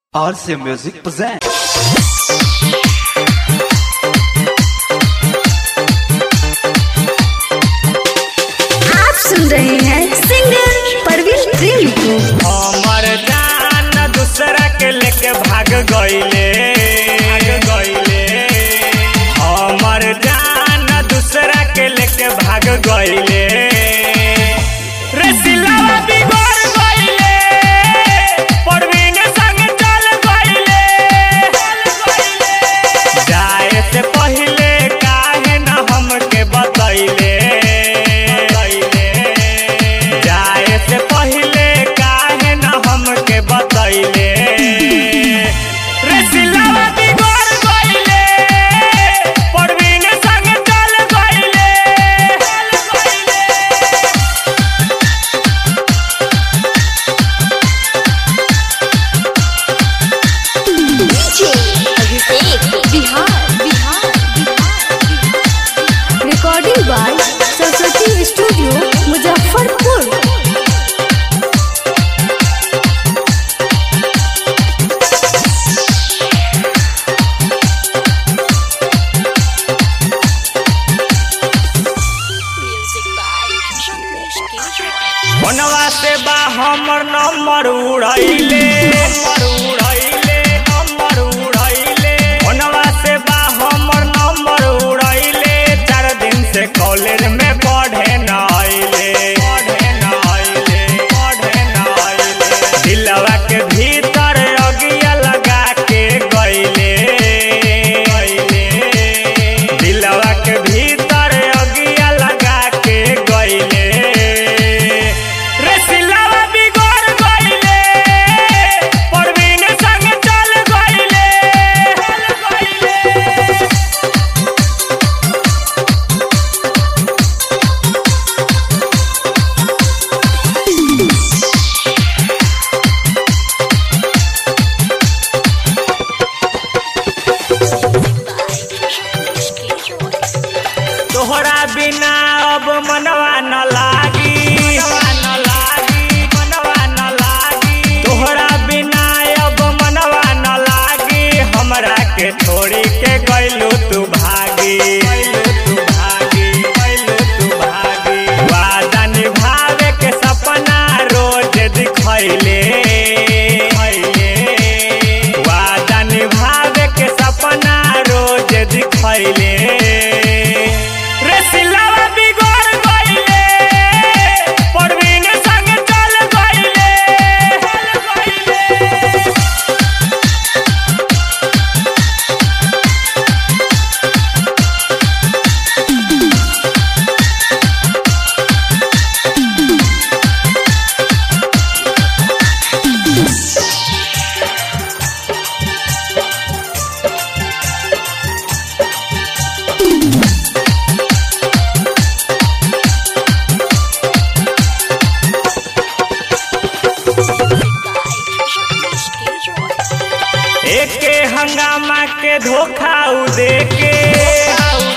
RC Music presents। आप सुन रहे हैं सिंगर परवीन प्रेमी को। हमर जान दूसरा के लेके भाग गईले हमर जान दूसरा के लेके भाग गईले रे सिलवा बिगड़ गईले परवीन संग चल गईले जाए से पहले काहे न हमके बतैले जाए से पहले काहे न हमके बतैले रे सिलवा बिगड़ गईले परवीन संग चल गईले recording by Saraswati studio Muzaffarpur. बनवा से बा हमर नंबर उड़ैले बनवा से बा हमर नंबर उड़ैले 4 दिन से कॉलेज में पढ़े न आइले दिलवा के भीतर अगिया लगा के गइले दिलवा के भीतर अगिया लगा के गइले रे सिलवा बिगड़ गइले परवीन संग चल गइले तोहरा बिना अब मनवा न लागी तोहरा बिना अब मनवा न लागी हमरा के छोड़ी के गइलू तू भागी वादा निभावे के सपना रोज दिखैले वादा निभावे के सपना रोज दिखैले रे सिलवा बिगड़ गइले परवीन संग चल गइले एके हंगामा के धोखा उ देके